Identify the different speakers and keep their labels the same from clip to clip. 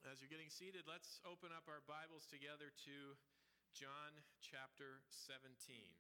Speaker 1: As you're getting seated, let's open up our Bibles together to John chapter 17.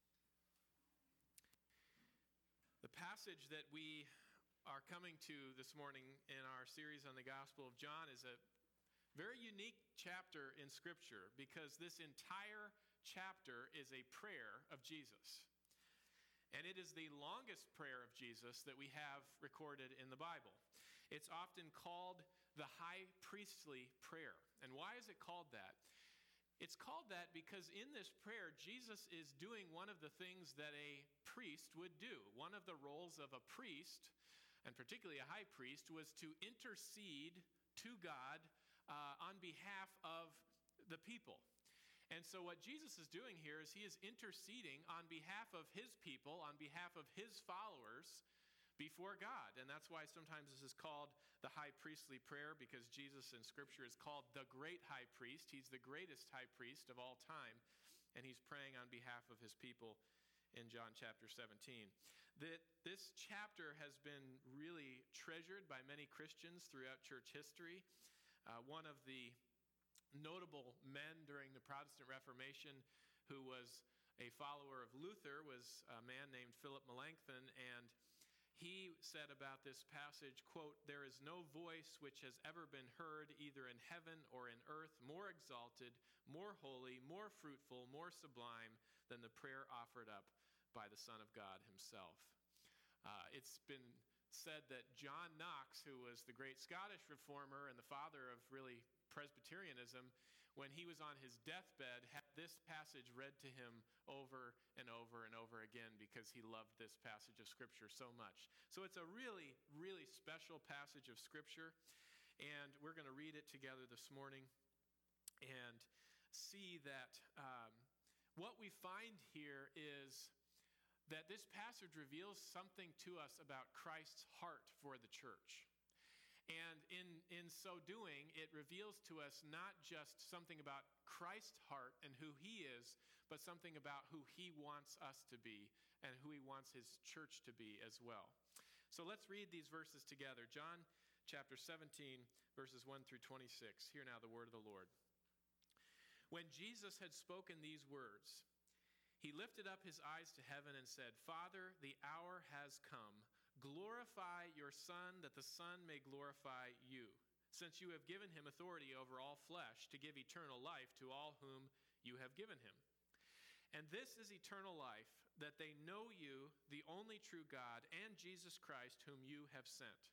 Speaker 1: The passage that we are coming to this morning in our series on the Gospel of John is a very unique chapter in Scripture because this entire chapter is a prayer of Jesus. And it is the longest prayer of Jesus that we have recorded in the Bible. It's often called the high priestly prayer. And why is it called that? It's called that because in this prayer, Jesus is doing one of the things that a priest would do. One of the roles of a priest, and particularly a high priest, was to intercede to God on behalf of the people. And so what Jesus is doing here is he is interceding on behalf of his people, on behalf of his followers before God. And that's why sometimes this is called the high priestly prayer, because Jesus in Scripture is called the great high priest. He's the greatest high priest of all time, and he's praying on behalf of his people in John chapter 17. This chapter has been really treasured by many Christians throughout church history. One of the notable men during the Protestant Reformation who was a follower of Luther was a man named Philip Melanchthon, and he said about this passage, quote, "There is no voice which has ever been heard either in heaven or in earth more exalted, more holy, more fruitful, more sublime than the prayer offered up by the Son of God himself." It's been said that John Knox, who was the great Scottish reformer and the father of really Presbyterianism, when he was on his deathbed, had this passage read to him over and over and over again because he loved this passage of Scripture so much. So it's a really, really special passage of Scripture, and we're going to read it together this morning and see that what we find here is that this passage reveals something to us about Christ's heart for the church. And in so doing, it reveals to us not just something about Christ's heart and who he is, but something about who he wants us to be and who he wants his church to be as well. So let's read these verses together. John chapter 17, verses 1 through 26. Hear now the word of the Lord. When Jesus had spoken these words, he lifted up his eyes to heaven and said, "Father, the hour has come. Glorify your Son, that the Son may glorify you, since you have given him authority over all flesh to give eternal life to all whom you have given him. And this is eternal life, that they know you, the only true God, and Jesus Christ, whom you have sent.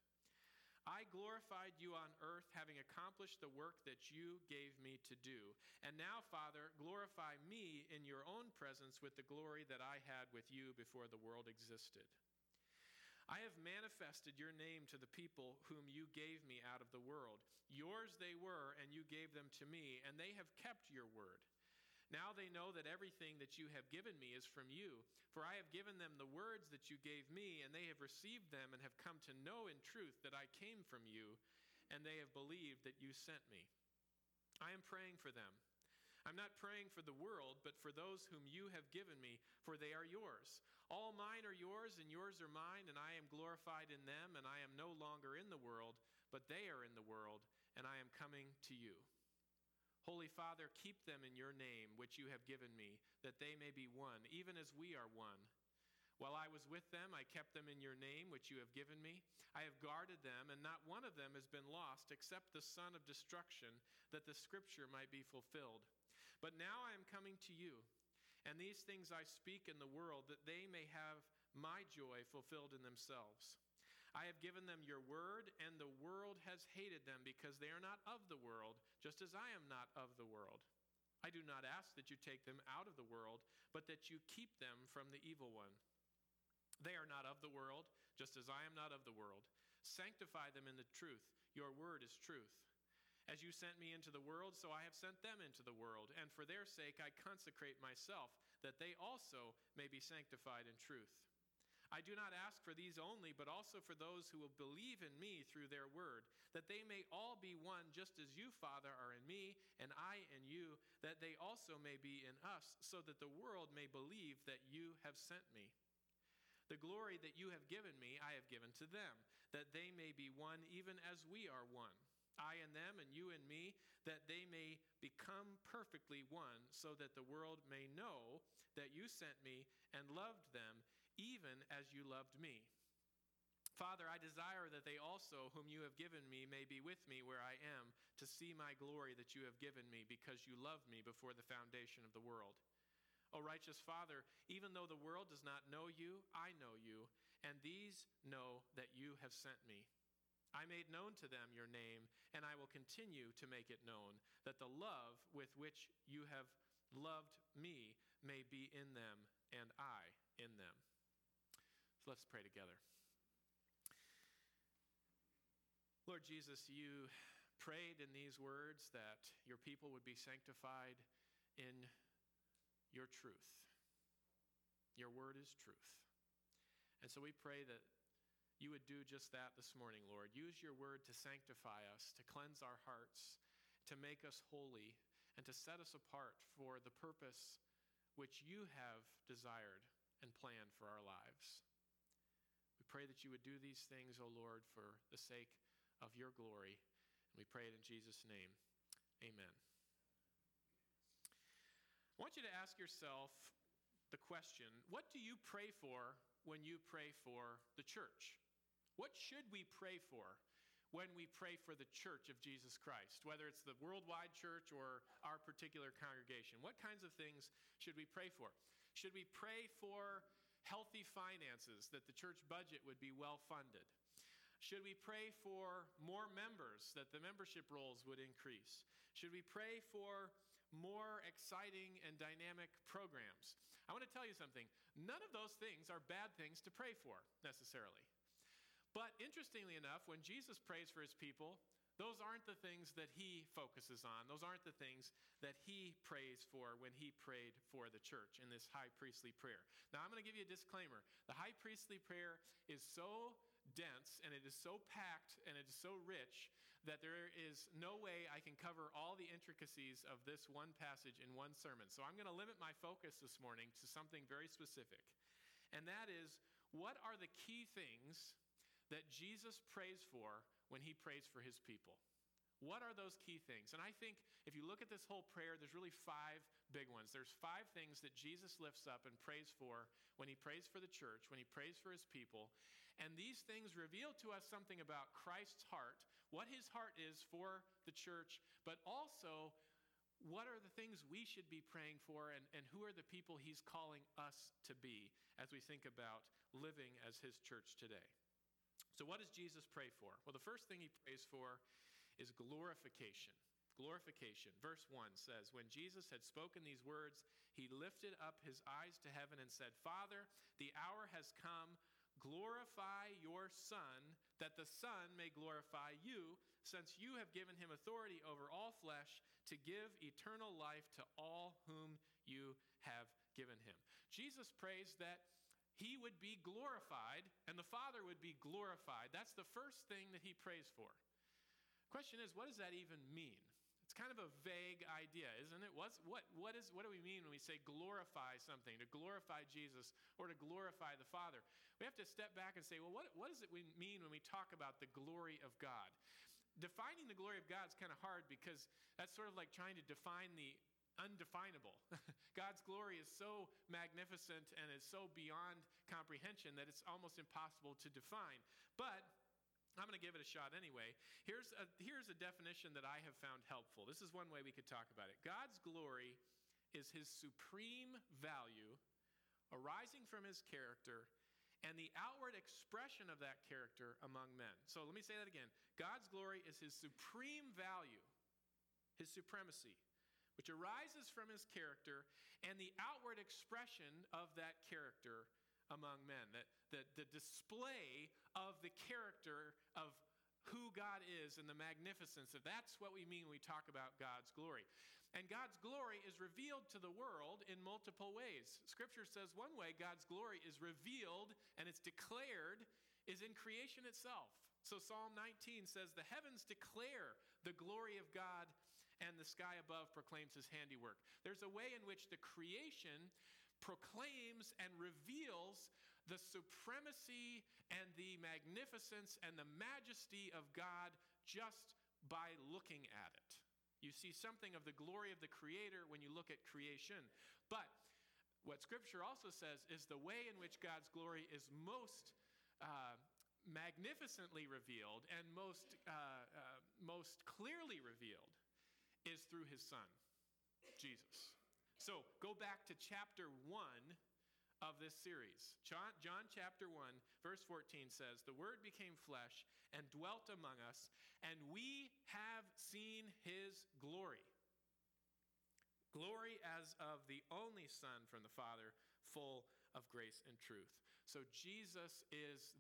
Speaker 1: I glorified you on earth, having accomplished the work that you gave me to do. And now, Father, glorify me in your own presence with the glory that I had with you before the world existed. I have manifested your name to the people whom you gave me out of the world. Yours they were, and you gave them to me, and they have kept your word. Now they know that everything that you have given me is from you, for I have given them the words that you gave me, and they have received them and have come to know in truth that I came from you, and they have believed that you sent me. I am praying for them. I'm not praying for the world, but for those whom you have given me, for they are yours. All mine are yours, and yours are mine, and I am glorified in them, and I am no longer in the world, but they are in the world, and I am coming to you. Holy Father, keep them in your name, which you have given me, that they may be one, even as we are one. While I was with them, I kept them in your name, which you have given me. I have guarded them, and not one of them has been lost, except the son of destruction, that the scripture might be fulfilled. But now I am coming to you, and these things I speak in the world, that they may have my joy fulfilled in themselves. I have given them your word, and the world has hated them because they are not of the world, just as I am not of the world. I do not ask that you take them out of the world, but that you keep them from the evil one. They are not of the world, just as I am not of the world. Sanctify them in the truth. Your word is truth. As you sent me into the world, so I have sent them into the world, and for their sake I consecrate myself, that they also may be sanctified in truth. I do not ask for these only, but also for those who will believe in me through their word, that they may all be one, just as you, Father, are in me, and I in you, that they also may be in us, so that the world may believe that you have sent me. The glory that you have given me, I have given to them, that they may be one even as we are one. I and them and you and me, that they may become perfectly one, so that the world may know that you sent me and loved them, even as you loved me. Father, I desire that they also, whom you have given me, may be with me where I am, to see my glory that you have given me, because you loved me before the foundation of the world. O righteous Father, even though the world does not know you, I know you, and these know that you have sent me. I made known to them your name, and I will continue to make it known, that the love with which you have loved me may be in them, and I in them. So let's pray together. Lord Jesus, you prayed in these words that your people would be sanctified in your truth. Your word is truth. And so we pray that you would do just that this morning, Lord. Use your word to sanctify us, to cleanse our hearts, to make us holy, and to set us apart for the purpose which you have desired and planned for our lives. We pray that you would do these things, O Lord, for the sake of your glory. And we pray it in Jesus' name. Amen. I want you to ask yourself the question, what do you pray for when you pray for the church? What should we pray for when we pray for the church of Jesus Christ, whether it's the worldwide church or our particular congregation? What kinds of things should we pray for? Should we pray for healthy finances, that the church budget would be well funded? Should we pray for more members, that the membership rolls would increase? Should we pray for more exciting and dynamic programs? I want to tell you something. None of those things are bad things to pray for, necessarily. But interestingly enough, when Jesus prays for his people, those aren't the things that he focuses on. Those aren't the things that he prays for when he prayed for the church in this high priestly prayer. Now, I'm going to give you a disclaimer. The high priestly prayer is so dense, and it is so packed, and it is so rich that there is no way I can cover all the intricacies of this one passage in one sermon. So I'm going to limit my focus this morning to something very specific. And that is, what are the key things that Jesus prays for when he prays for his people? What are those key things? And I think if you look at this whole prayer, there's really 5 big ones. There's 5 things that Jesus lifts up and prays for when he prays for the church, when he prays for his people. And these things reveal to us something about Christ's heart, what his heart is for the church, but also what are the things we should be praying for, and who are the people he's calling us to be as we think about living as his church today. So what does Jesus pray for? Well, the first thing he prays for is glorification. Glorification. Verse 1 says, when Jesus had spoken these words, he lifted up his eyes to heaven and said, Father, the hour has come. Glorify your Son, that the Son may glorify you, since you have given him authority over all flesh to give eternal life to all whom you have given him. Jesus prays that he would be glorified and the Father would be glorified. That's the first thing that he prays for. Question is, what does that even mean? It's kind of a vague idea, isn't it? What do we mean when we say glorify something, to glorify Jesus or to glorify the Father? We have to step back and say, well, what does it mean when we talk about the glory of God? Defining the glory of God is kind of hard because that's sort of like trying to define the undefinable. God's glory is so magnificent and is so beyond comprehension that it's almost impossible to define. But I'm going to give it a shot anyway. Here's a definition that I have found helpful. This is one way we could talk about it. God's glory is his supreme value arising from his character and the outward expression of that character among men. So let me say that again. God's glory is his supreme value, his supremacy, which arises from his character and the outward expression of that character among men. That the display of the character of who God is and the magnificence of that's what we mean when we talk about God's glory. And God's glory is revealed to the world in multiple ways. Scripture says one way God's glory is revealed and it's declared is in creation itself. So Psalm 19 says, the heavens declare the glory of God and the sky above proclaims his handiwork. There's a way in which the creation proclaims and reveals the supremacy and the magnificence and the majesty of God just by looking at it. You see something of the glory of the Creator when you look at creation. But what Scripture also says is the way in which God's glory is most magnificently revealed and most clearly revealed is through His Son, Jesus. So go back to chapter 1 of this series. John chapter 1, verse 14 says, "The Word became flesh and dwelt among us, and we have seen His glory. Glory as of the only Son from the Father, full of grace and truth." So Jesus is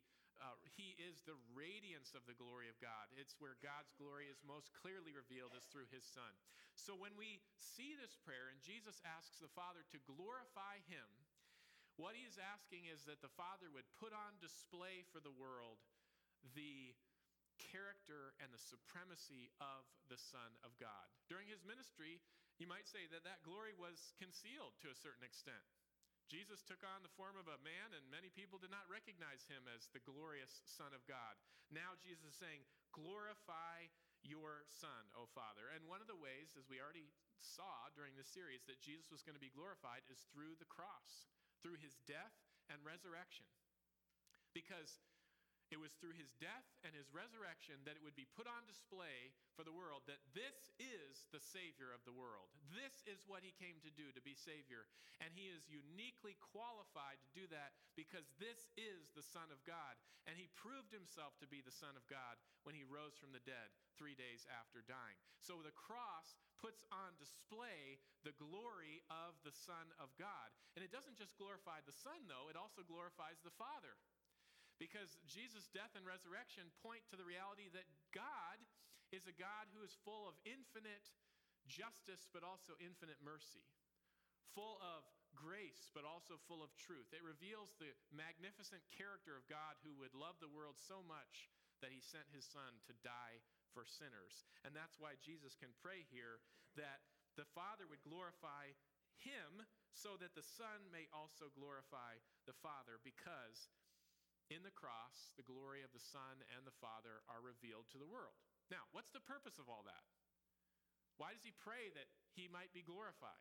Speaker 1: He is the radiance of the glory of God. It's where God's glory is most clearly revealed is through His Son. So when we see this prayer and Jesus asks the Father to glorify Him, what He is asking is that the Father would put on display for the world the character and the supremacy of the Son of God. During His ministry, you might say that that glory was concealed to a certain extent. Jesus took on the form of a man, and many people did not recognize Him as the glorious Son of God. Now Jesus is saying, "Glorify your Son, O Father." And one of the ways, as we already saw during this series, that Jesus was going to be glorified is through the cross, through His death and resurrection. Because it was through His death and His resurrection that it would be put on display for the world that this is the Savior of the world. This is what He came to do, to be Savior. And He is uniquely qualified to do that because this is the Son of God. And He proved Himself to be the Son of God when He rose from the dead 3 days after dying. So the cross puts on display the glory of the Son of God. And it doesn't just glorify the Son, though, it also glorifies the Father. Because Jesus' death and resurrection point to the reality that God is a God who is full of infinite justice, but also infinite mercy. Full of grace, but also full of truth. It reveals the magnificent character of God who would love the world so much that He sent His Son to die for sinners. And that's why Jesus can pray here that the Father would glorify Him so that the Son may also glorify the Father, because in the cross, the glory of the Son and the Father are revealed to the world. Now, what's the purpose of all that? Why does He pray that He might be glorified?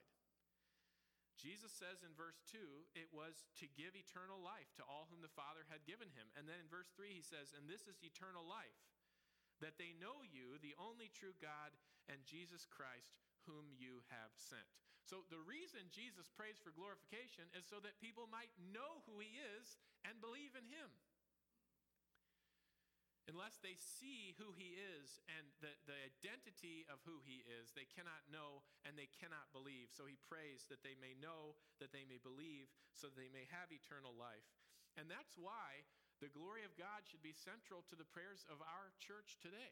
Speaker 1: Jesus says in verse 2, it was to give eternal life to all whom the Father had given Him. And then in verse 3, He says, "And this is eternal life, that they know you, the only true God, and Jesus Christ, whom you have sent." So the reason Jesus prays for glorification is so that people might know who He is and believe in Him. Unless they see who He is and the identity of who He is, they cannot know and they cannot believe. So He prays that they may know, that they may believe, so that they may have eternal life. And that's why the glory of God should be central to the prayers of our church today.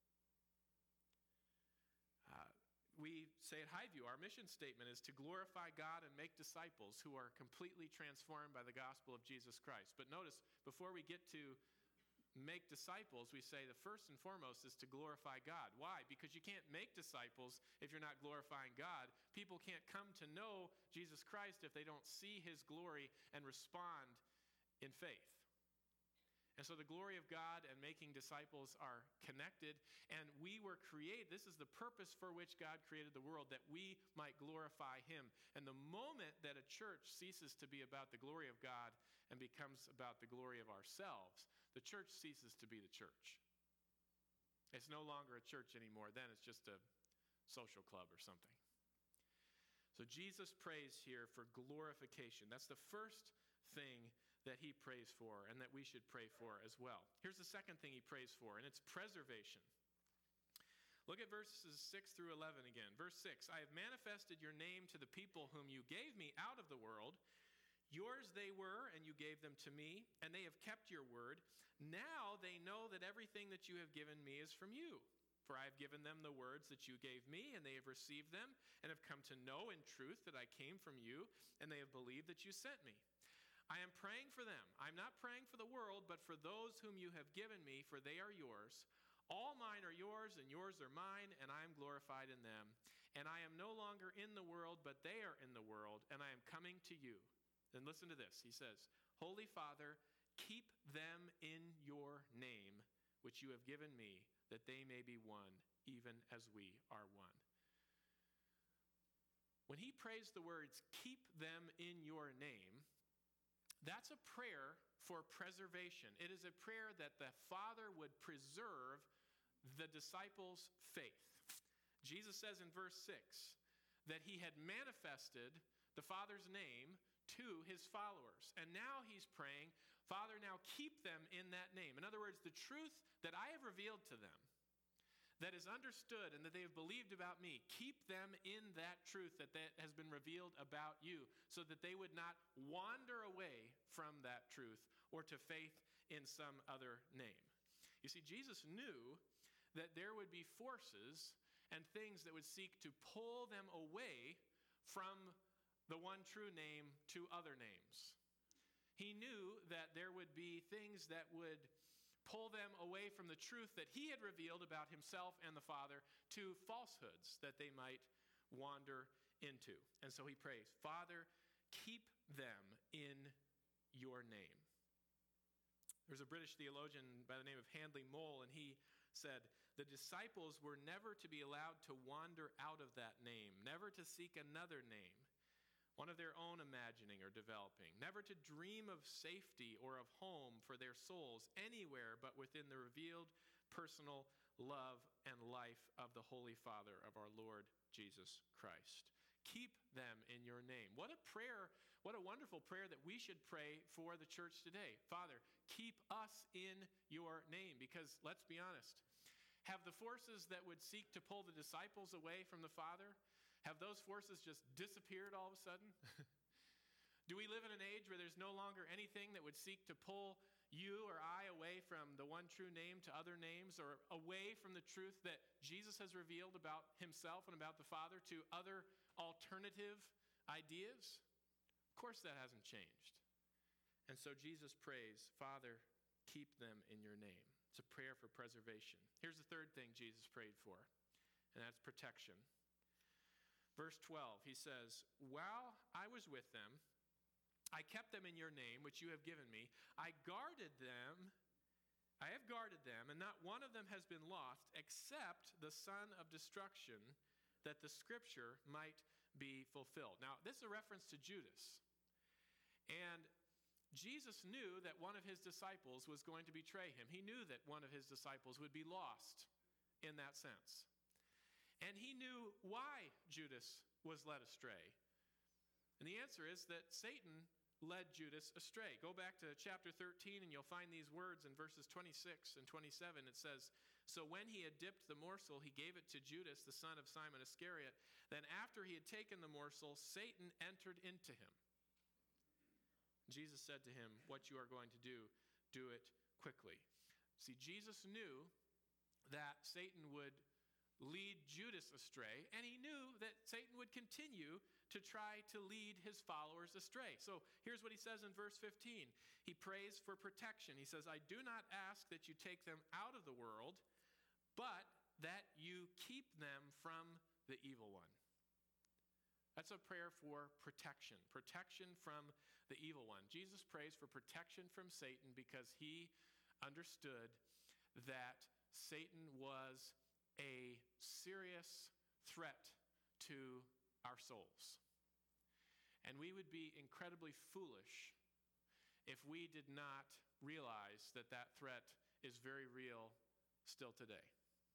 Speaker 1: We say at Highview, our mission statement is to glorify God and make disciples who are completely transformed by the gospel of Jesus Christ. But notice, before we get to make disciples, we say the first and foremost is to glorify God. Why? Because you can't make disciples if you're not glorifying God. People can't come to know Jesus Christ if they don't see His glory and respond in faith. And so the glory of God and making disciples are connected, and we were created. This is the purpose for which God created the world, that we might glorify Him. And the moment that a church ceases to be about the glory of God and becomes about the glory of ourselves, the church ceases to be the church. It's no longer a church anymore. Then it's just a social club or something. So Jesus prays here for glorification. That's the first thing that He prays for and that we should pray for as well. Here's the second thing He prays for, and it's preservation. Look at verses 6 through 11 again. Verse 6, "I have manifested your name to the people whom you gave me out of the world. Yours they were, and you gave them to me, and they have kept your word. Now they know that everything that you have given me is from you. For I have given them the words that you gave me, and they have received them, and have come to know in truth that I came from you, and they have believed that you sent me. I am praying for them. I'm not praying for the world, but for those whom you have given me, for they are yours. All mine are yours, and yours are mine, and I am glorified in them. And I am no longer in the world, but they are in the world, and I am coming to you." Then listen to this. He says, "Holy Father, keep them in your name, which you have given me, that they may be one, even as we are one. When he prays the words, keep them in your name, that's a prayer for preservation. It is a prayer that the Father would preserve the disciples' faith. Jesus says in verse 6 that he had manifested the Father's name to his followers. And now he's praying, Father, now keep them in that name. In other words, the truth that I have revealed to them, that is understood and that they have believed about me, keep them in that truth that has been revealed about you, so that they would not wander away from that truth or to faith in some other name. You see, Jesus knew that there would be forces and things that would seek to pull them away from the one true name to other names. He knew that there would be things that would pull them away from the truth that he had revealed about himself and the Father to falsehoods that they might wander into. And so he prays, Father, keep them in your name. There's a British theologian by the name of Handley Mole, and he said, the disciples were never to be allowed to wander out of that name, never to seek another name, one of their own imagining or developing, never to dream of safety or of home for their souls anywhere but within the revealed personal love and life of the Holy Father of our Lord Jesus Christ. Keep them in your name. What a prayer, what a wonderful prayer that we should pray for the church today. Father, keep us in your name, because let's be honest, have the forces that would seek to pull the disciples away from the Father, have those forces just disappeared all of a sudden? Do we live in an age where there's no longer anything that would seek to pull you or I away from the one true name to other names, or away from the truth that Jesus has revealed about himself and about the Father to other alternative ideas? Of course that hasn't changed. And so Jesus prays, Father, keep them in your name. It's a prayer for preservation. Here's the third thing Jesus prayed for, and that's protection. Verse 12, he says, while I was with them, I kept them in your name, which you have given me. I have guarded them, and not one of them has been lost, except the son of destruction, that the scripture might be fulfilled. Now, this is a reference to Judas. And Jesus knew that one of his disciples was going to betray him. He knew that one of his disciples would be lost in that sense. And he knew why Judas was led astray. And the answer is that Satan led Judas astray. Go back to chapter 13 and you'll find these words in verses 26 and 27. It says, so when he had dipped the morsel, he gave it to Judas, the son of Simon Iscariot. Then after he had taken the morsel, Satan entered into him. Jesus said to him, what you are going to do it quickly. See, Jesus knew that Satan would lead Judas astray, and he knew that Satan would continue to try to lead his followers astray. So here's what he says in verse 15. He prays for protection. He says, I do not ask that you take them out of the world, but that you keep them from the evil one. That's a prayer for protection from the evil one. Jesus prays for protection from Satan because he understood that Satan was a serious threat to our souls. And we would be incredibly foolish if we did not realize that that threat is very real still today.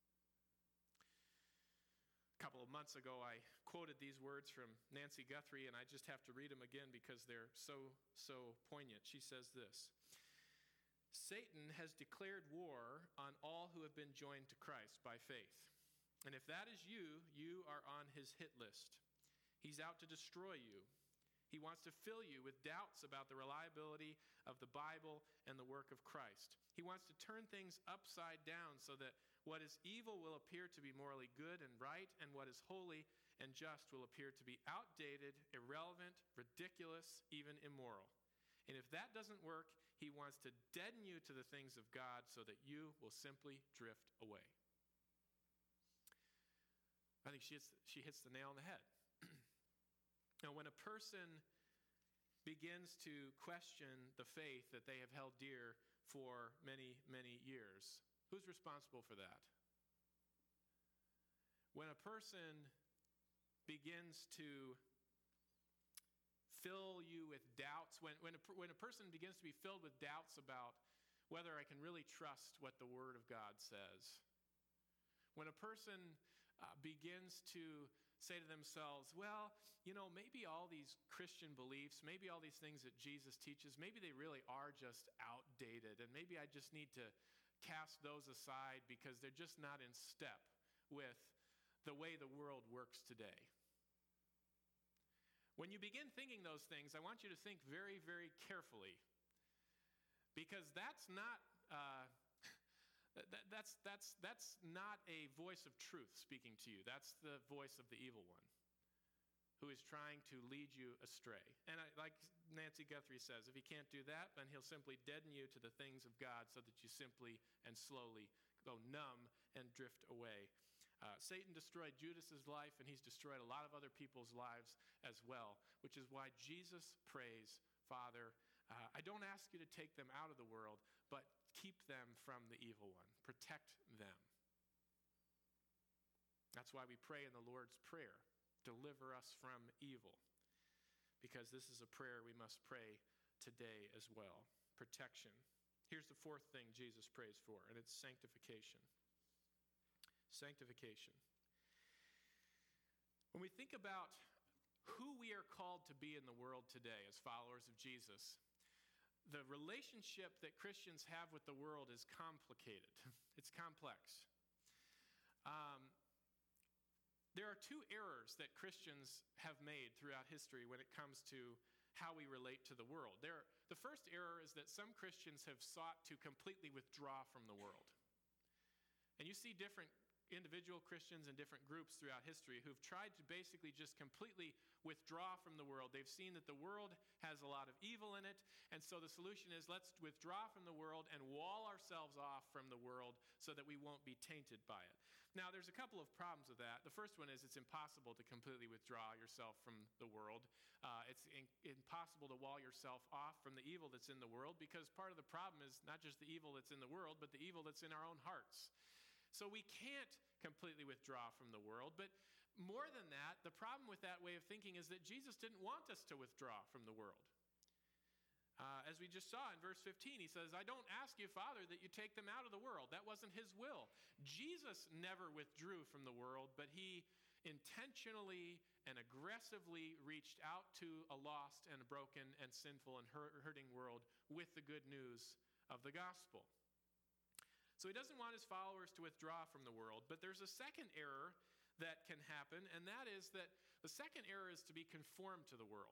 Speaker 1: A couple of months ago, I quoted these words from Nancy Guthrie, and I just have to read them again because they're so poignant. She says this: Satan has declared war on all who have been joined to Christ by faith. And if that is you, you are on his hit list. He's out to destroy you. He wants to fill you with doubts about the reliability of the Bible and the work of Christ. He wants to turn things upside down so that what is evil will appear to be morally good and right, and what is holy and just will appear to be outdated, irrelevant, ridiculous, even immoral. And if that doesn't work, he wants to deaden you to the things of God so that you will simply drift away. I think she hits the nail on the head. Now, when a person begins to question the faith that they have held dear for many, many years, Who's responsible for that? When a person begins to fill you with doubts, when a person begins to be filled with doubts about whether I can really trust what the Word of God says, when a person begins to say to themselves, well, maybe all these Christian beliefs, maybe all these things that Jesus teaches, maybe they really are just outdated, and maybe I just need to cast those aside because they're just not in step with the way the world works today. When you begin thinking those things, I want you to think very, very carefully, because that's not that's not a voice of truth speaking to you. That's the voice of the evil one who is trying to lead you astray. And like Nancy Guthrie says, if he can't do that, then he'll simply deaden you to the things of God so that you simply and slowly go numb and drift away. Satan destroyed Judas's life, and he's destroyed a lot of other people's lives as well, which is why Jesus prays, Father, I don't ask you to take them out of the world, but keep them from the evil one. Protect them. That's why we pray in the Lord's Prayer, deliver us from evil, because this is a prayer we must pray today as well. Protection. Here's the fourth thing Jesus prays for, and it's sanctification. Sanctification. When we think about who we are called to be in the world today as followers of Jesus, the relationship that Christians have with the world is complicated. It's complex. There are two errors that Christians have made throughout history when it comes to how we relate to the world. The first error is that some Christians have sought to completely withdraw from the world. And you see different individual Christians and different groups throughout history who've tried to basically just completely withdraw from the world. They've seen that the world has a lot of evil in it, and so the solution is let's withdraw from the world and wall ourselves off from the world so that we won't be tainted by it. Now, there's a couple of problems with that. The first one is it's impossible to completely withdraw yourself from the world. It's impossible to wall yourself off from the evil that's in the world, because part of the problem is not just the evil that's in the world, but the evil that's in our own hearts. So we can't completely withdraw from the world. But more than that, the problem with that way of thinking is that Jesus didn't want us to withdraw from the world. As we just saw in verse 15, he says, I don't ask you, Father, that you take them out of the world. That wasn't his will. Jesus never withdrew from the world, but he intentionally and aggressively reached out to a lost and broken and sinful and hurting world with the good news of the gospel. So he doesn't want his followers to withdraw from the world. But there's a second error that can happen, and that is that the second error is to be conformed to the world.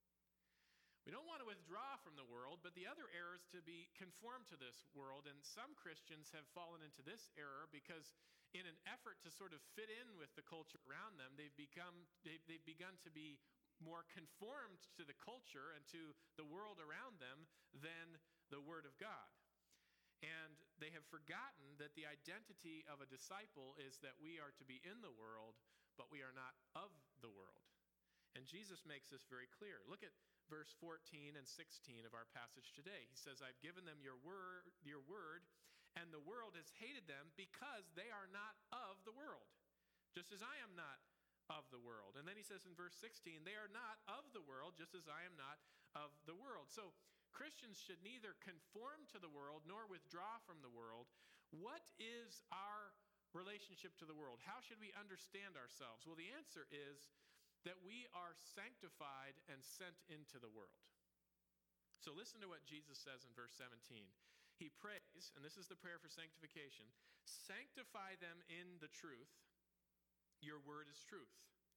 Speaker 1: We don't want to withdraw from the world, but the other error is to be conformed to this world. And some Christians have fallen into this error because in an effort to sort of fit in with the culture around them, they've begun to be more conformed to the culture and to the world around them than the Word of God. And they have forgotten that the identity of a disciple is that we are to be in the world, but we are not of the world. And Jesus makes this very clear. Look at verse 14 and 16 of our passage today. He says, I've given them your word, and the world has hated them because they are not of the world, just as I am not of the world. And then he says in verse 16, they are not of the world, just as I am not of the world. So Christians should neither conform to the world nor withdraw from the world. What is our relationship to the world? How should we understand ourselves? Well, the answer is that we are sanctified and sent into the world. So listen to what Jesus says in verse 17. He prays, and this is the prayer for sanctification, sanctify them in the truth. Your word is truth.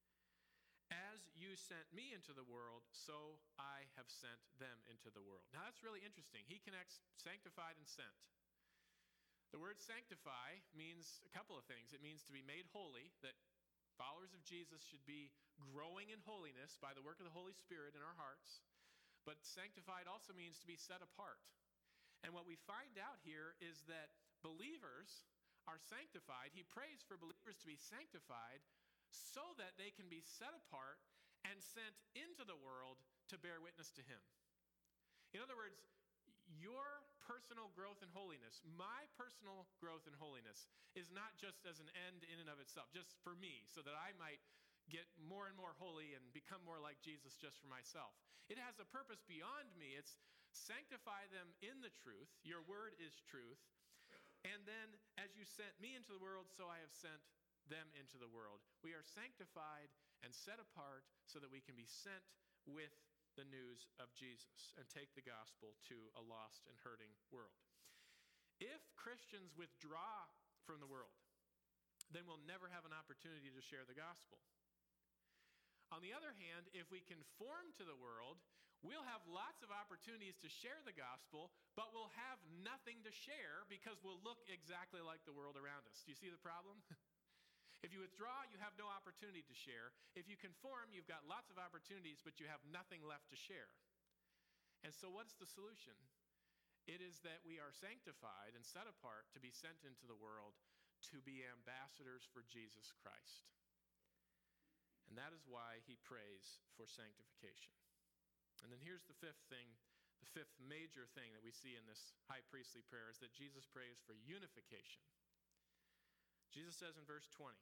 Speaker 1: As you sent me into the world, so I have sent them into the world. Now that's really interesting. He connects sanctified and sent. The word sanctify means a couple of things. It means to be made holy, that followers of Jesus should be growing in holiness by the work of the Holy Spirit in our hearts. But sanctified also means to be set apart. And what we find out here is that believers are sanctified. He prays for believers to be sanctified so that they can be set apart and sent into the world to bear witness to him. In other words, your personal growth in holiness, my personal growth in holiness, is not just as an end in and of itself, just for me, so that I might get more and more holy and become more like Jesus just for myself. It has a purpose beyond me. It's sanctify them in the truth. Your word is truth. And then, as you sent me into the world, so I have sent them into the world. We are sanctified and set apart so that we can be sent with the news of Jesus and take the gospel to a lost and hurting world. If Christians withdraw from the world, then we'll never have an opportunity to share the gospel. On the other hand, if we conform to the world, we'll have lots of opportunities to share the gospel, but we'll have nothing to share because we'll look exactly like the world around us. Do you see the problem? If you withdraw, you have no opportunity to share. If you conform, you've got lots of opportunities, but you have nothing left to share. And so what's the solution? It is that we are sanctified and set apart to be sent into the world to be ambassadors for Jesus Christ. And that is why he prays for sanctification. And then here's the fifth thing, the fifth major thing that we see in this high priestly prayer is that Jesus prays for unification. Jesus says in verse 20,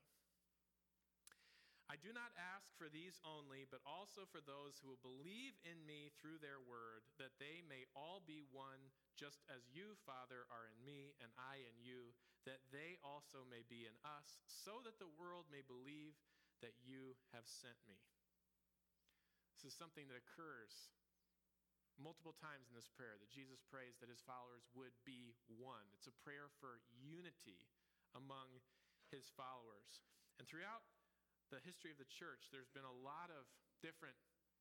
Speaker 1: I do not ask for these only, but also for those who will believe in me through their word, that they may all be one, just as you, Father, are in me and I in you, that they also may be in us, so that the world may believe that you have sent me. This is something that occurs multiple times in this prayer, that Jesus prays that his followers would be one. It's a prayer for unity among his followers. And throughout the history of the church, there's been a lot of different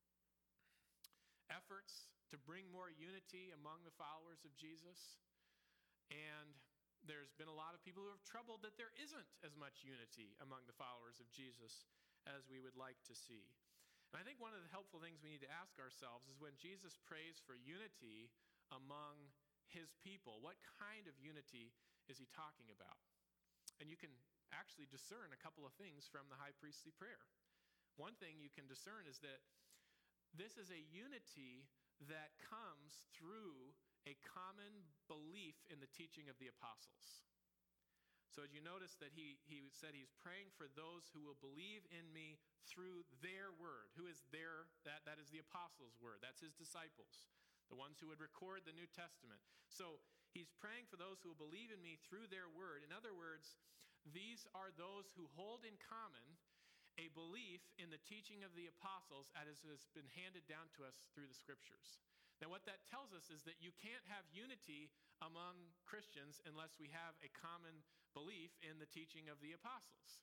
Speaker 1: efforts to bring more unity among the followers of Jesus. And there's been a lot of people who are troubled that there isn't as much unity among the followers of Jesus as we would like to see. And I think one of the helpful things we need to ask ourselves is when Jesus prays for unity among his people, what kind of unity is he talking about? And you can actually discern a couple of things from the high priestly prayer. One thing you can discern is that this is a unity that comes through a common belief in the teaching of the apostles. So as you notice that he said he's praying for those who will believe in me through their word. Who is their? That is the apostles' word. That's his disciples, the ones who would record the New Testament. So he's praying for those who will believe in me through their word. In other words, these are those who hold in common a belief in the teaching of the apostles as has been handed down to us through the scriptures. Now, what that tells us is that you can't have unity among Christians unless we have a common belief in the teaching of the apostles.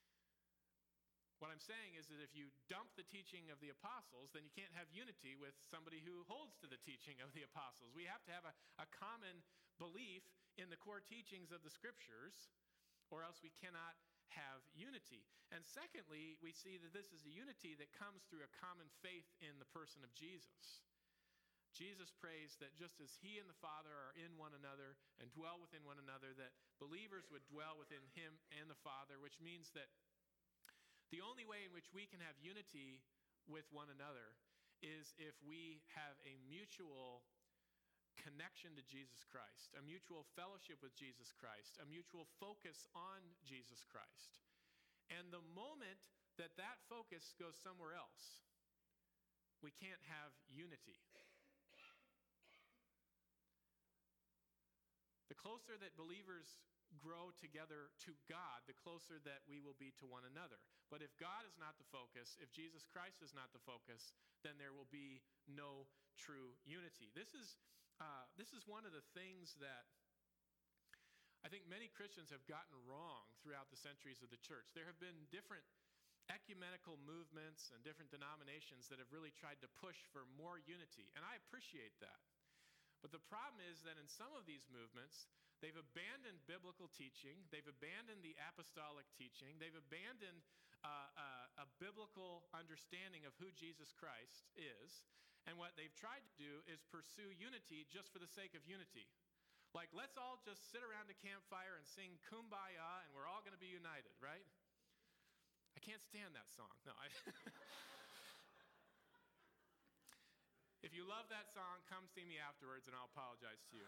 Speaker 1: What I'm saying is that if you dump the teaching of the apostles, then you can't have unity with somebody who holds to the teaching of the apostles. We have to have a common belief in the core teachings of the scriptures, or else we cannot have unity. And secondly, we see that this is a unity that comes through a common faith in the person of Jesus. Jesus prays that just as he and the Father are in one another and dwell within one another, that believers would dwell within him and the Father, which means that the only way in which we can have unity with one another is if we have a mutual connection to Jesus Christ, a mutual fellowship with Jesus Christ, a mutual focus on Jesus Christ. And the moment that that focus goes somewhere else, we can't have unity. The closer that believers grow together to God, the closer that we will be to one another. But if God is not the focus, if Jesus Christ is not the focus, then there will be no true unity. This is one of the things that I think many Christians have gotten wrong throughout the centuries of the church. There have been different ecumenical movements and different denominations that have really tried to push for more unity, and I appreciate that. But the problem is that in some of these movements, they've abandoned biblical teaching, they've abandoned the apostolic teaching, they've abandoned a biblical understanding of who Jesus Christ is, and what they've tried to do is pursue unity just for the sake of unity. Like, let's all just sit around a campfire and sing Kumbaya, and we're all going to be united, right? I can't stand that song. No, If you love that song, come see me afterwards and I'll apologize to you.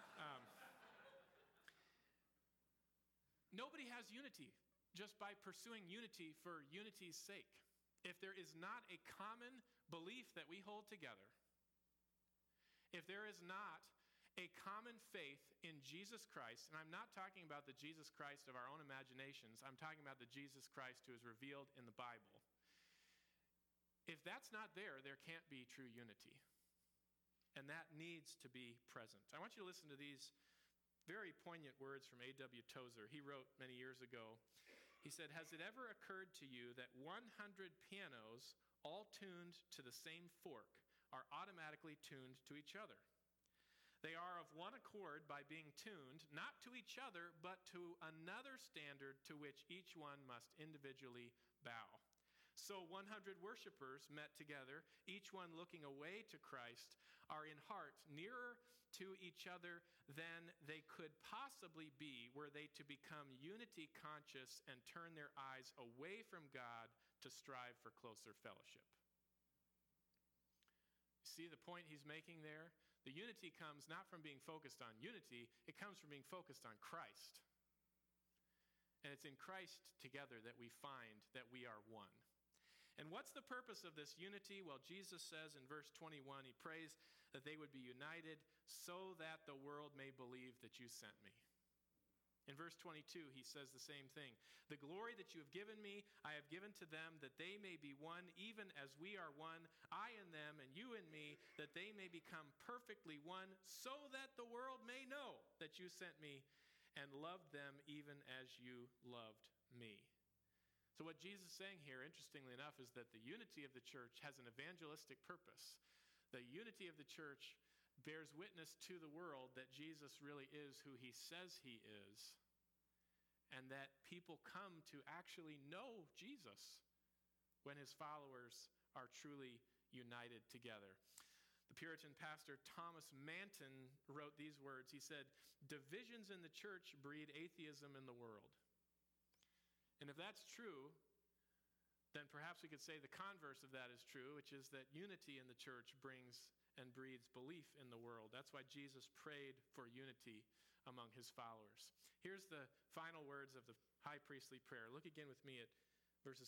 Speaker 1: Nobody has unity just by pursuing unity for unity's sake. If there is not a common belief that we hold together, if there is not a common faith in Jesus Christ, and I'm not talking about the Jesus Christ of our own imaginations, I'm talking about the Jesus Christ who is revealed in the Bible. If that's not there, there can't be true unity. And that needs to be present. I want you to listen to these very poignant words from A.W. Tozer. He wrote many years ago, he said, "Has it ever occurred to you that 100 pianos, all tuned to the same fork, are automatically tuned to each other? They are of one accord by being tuned, not to each other, but to another standard to which each one must individually bow. So 100 worshipers met together, each one looking away to Christ, are in heart nearer to each other than they could possibly be were they to become unity conscious and turn their eyes away from God to strive for closer fellowship." See the point he's making there? The unity comes not from being focused on unity, it comes from being focused on Christ. And it's in Christ together that we find that we are one. And what's the purpose of this unity? Well, Jesus says in verse 21, he prays that they would be united so that the world may believe that you sent me. In verse 22, he says the same thing. "The glory that you have given me, I have given to them, that they may be one, even as we are one, I in them and you in me, that they may become perfectly one, so that the world may know that you sent me and loved them even as you loved me." So what Jesus is saying here, interestingly enough, is that the unity of the church has an evangelistic purpose. The unity of the church bears witness to the world that Jesus really is who he says he is, and that people come to actually know Jesus when his followers are truly united together. The Puritan pastor Thomas Manton wrote these words. He said, "Divisions in the church breed atheism in the world." And if that's true, then perhaps we could say the converse of that is true, which is that unity in the church brings and breeds belief in the world. That's why Jesus prayed for unity among his followers. Here's the final words of the high priestly prayer. Look again with me at verses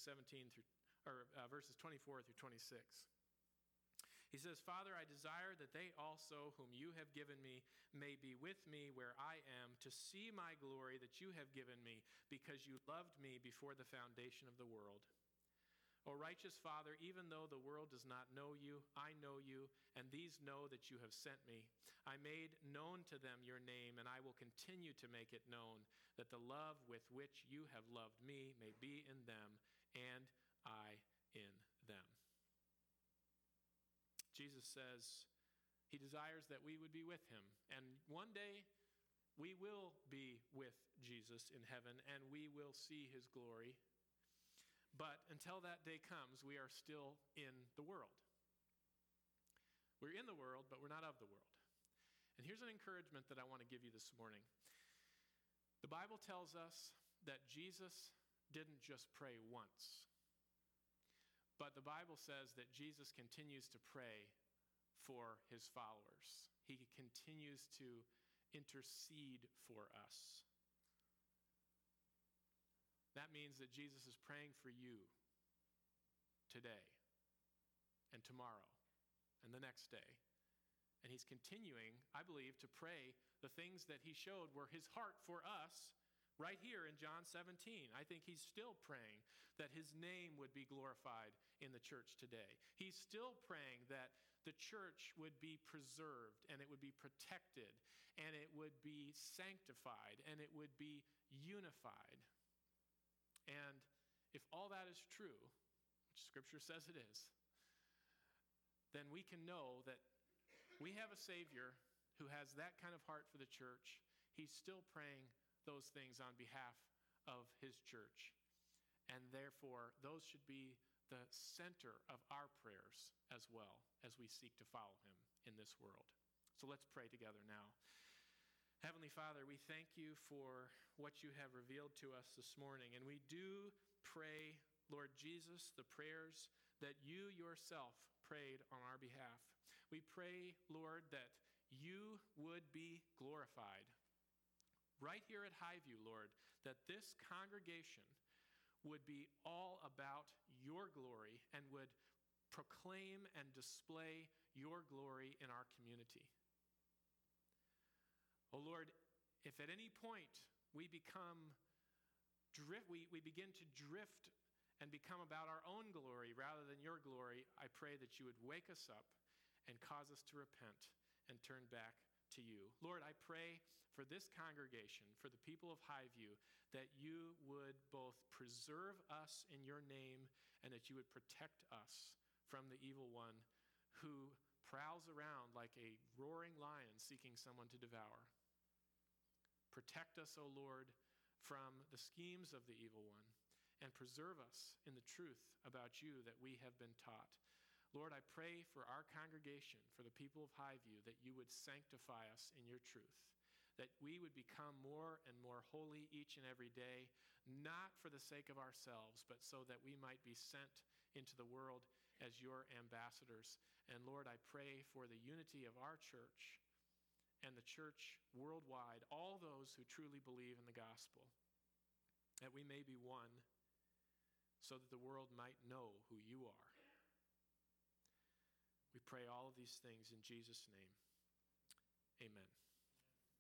Speaker 1: 24 through 26. He says, "Father, I desire that they also, whom you have given me, may be with me where I am, to see my glory that you have given me, because you loved me before the foundation of the world. O righteous Father, even though the world does not know you, I know you, and these know that you have sent me. I made known to them your name, and I will continue to make it known, that the love with which you have loved me may be in them, and I in them." Jesus says he desires that we would be with him. And one day we will be with Jesus in heaven and we will see his glory. But until that day comes, we are still in the world. We're in the world, but we're not of the world. And here's an encouragement that I want to give you this morning. The Bible tells us that Jesus didn't just pray once. But the Bible says that Jesus continues to pray for his followers. He continues to intercede for us. That means that Jesus is praying for you today and tomorrow and the next day. And he's continuing, I believe, to pray the things that he showed were his heart for us right here in John 17. I think he's still praying that his name would be glorified in the church today. He's still praying that the church would be preserved and it would be protected and it would be sanctified and it would be unified. And if all that is true, which Scripture says it is, then we can know that we have a Savior who has that kind of heart for the church. He's still praying those things on behalf of his church. And therefore, those should be the center of our prayers as well as we seek to follow him in this world. So let's pray together now. Heavenly Father, we thank you for what you have revealed to us this morning. And we do pray, Lord Jesus, the prayers that you yourself prayed on our behalf. We pray, Lord, that you would be glorified. Right here at Highview, Lord, that this congregation would be all about your glory and would proclaim and display your glory in our community. Oh Lord, if at any point we begin to drift and become about our own glory rather than your glory, I pray that you would wake us up and cause us to repent and turn back to you. Lord, I pray for this congregation, for the people of Highview, that you would both preserve us in your name and that you would protect us from the evil one who prowls around like a roaring lion seeking someone to devour. Protect us, O Lord, from the schemes of the evil one, and preserve us in the truth about you that we have been taught. Lord, I pray for our congregation, for the people of Highview, that you would sanctify us in your truth, that we would become more and more holy each and every day, not for the sake of ourselves, but so that we might be sent into the world as your ambassadors. And Lord, I pray for the unity of our church and the church worldwide, all those who truly believe in the gospel, that we may be one so that the world might know who you are. We pray all of these things in Jesus' name. Amen.